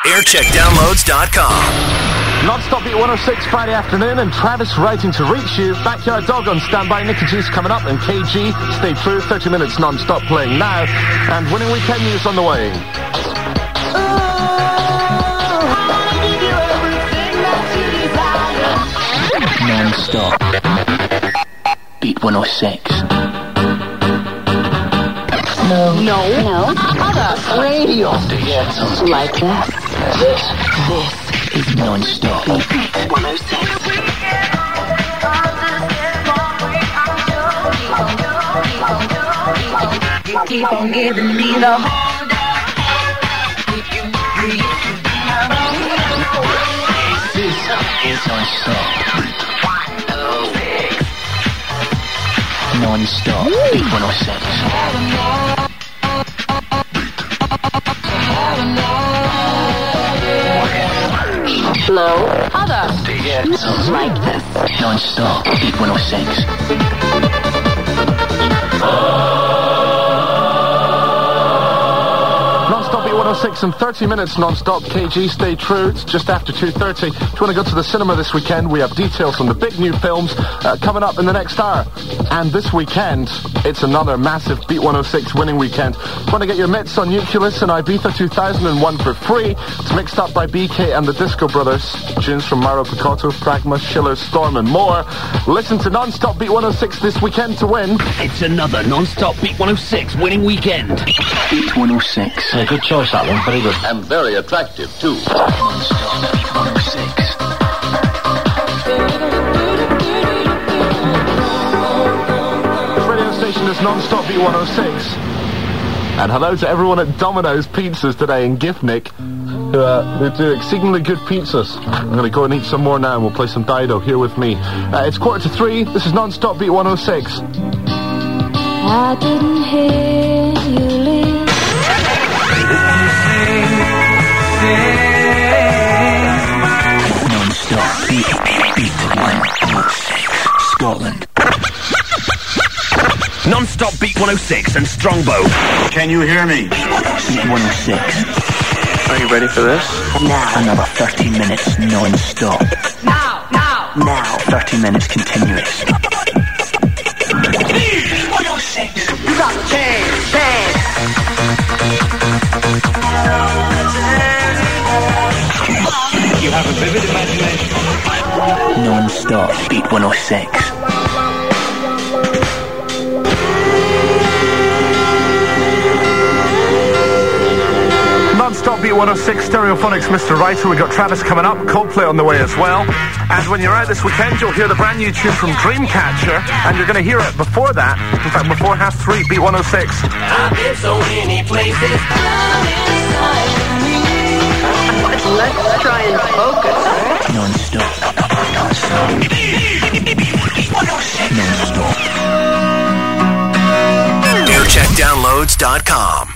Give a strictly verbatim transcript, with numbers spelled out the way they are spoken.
aircheck downloads dot com. Non-stop Beat one oh six Friday afternoon, and Travis writing to reach you. Backyard Dog on standby. Nicky G's coming up, and K G, stay true. thirty minutes non-stop playing now, and winning weekend news on the way. Non-stop Beat one oh six. No. No. No. Other. Radio. Yeah, it sounds like that. This. This is non-stop. Beat one oh six. Keep on giving me the This is non-stop. Non-stop Beat one oh six. Low. Other. Yeah, it sounds like this. Non-stop Beat one oh six. Non-stop Beat one oh six and thirty minutes non-stop. K G, stay true. It's just after two thirty. If you want to go to the cinema this weekend, we have details on the big new films uh, coming up in the next hour. And this weekend, it's another massive Beat one oh six winning weekend. If you want to get your mitts on Nucleus and Ibiza two thousand one for free, it's mixed up by B K and the Disco Brothers. Tunes from Mauro Picotto, Pragma, Schiller, Storm and more. Listen to Non-stop Beat one oh six this weekend to win. It's another non-stop Beat one oh six winning weekend. Beat one oh six. Yeah, good choice that one, very good. And very attractive too. Non-stop Beat one oh six. This radio station is Non-stop Beat one oh six. And hello to everyone at Domino's Pizzas today in Giftnick, who, uh, who do exceedingly good pizzas. I'm going to go and eat some more now, and we'll play some Dido here with me. Uh, it's quarter to three. This is Non-stop Beat one oh six. I didn't hear you leave. Non-stop Beat, beat one oh six. Scotland. Non-stop Beat one oh six and Strongbow. Can you hear me? Beat one oh six. Are you ready for this? Now. Another thirty minutes non-stop. now, now. Now. thirty minutes continuous. Beat one oh six. You got the chance, chance. You have a vivid imagination. Non-stop Beat one oh six. Non-stop Beat one oh six, Stereophonics, Mister Writer. We got Travis coming up, Coldplay on the way as well. And when you're out this weekend, you'll hear the brand new tune from Dreamcatcher, and you're going to hear it before that. In fact, before half three, Beat one oh six. I've been so many places. Let's try and focus. Non-stop. Non-stop. Non-stop. aircheck downloads dot com.